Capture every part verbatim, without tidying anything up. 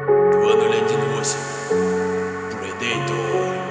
два ноль один восемь. Predator.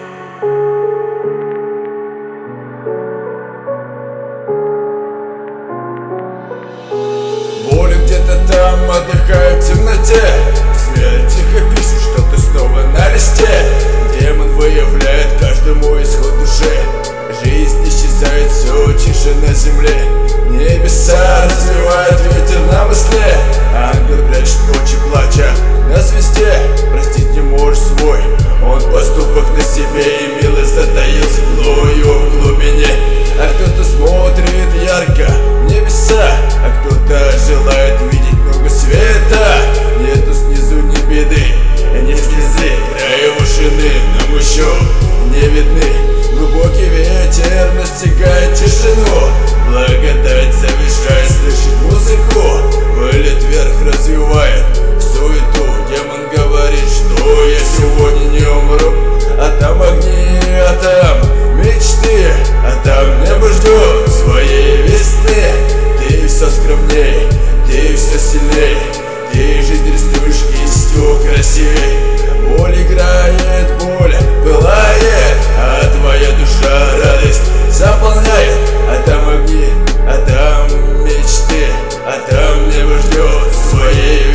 Боли где-то там отдыхают в темноте. Смерть тихо пишет, что ты снова на листе. Демон выявляет каждому исход души. Жизнь исчезает все тише на земле. Небеса развивают ветер на мысли. Ангел прячет ночи, плача на звезде. Простить не можешь свой он поступок на себе, и милость затаился глою в глубине. А кто-то смотрит ярко в небеса, а кто-то желает видеть много света. Нету снизу ни беды, ни слезы, края вышины нам еще не видны. Глубокий ветер настигает тишину. Благодать завершает слышать музыку. Вылет вверх развивает суету. Демон говорит, что я сегодня не умру. А там огни, а там мечты, а там небо ждет своей весны. Ты все скромней, ты все сильней, ты жизнь рисуешь кистью красивей. Боль играет, боль пылает, а твоя душа радость заполняет. А там огни, а там мечты, а там небо ждет своей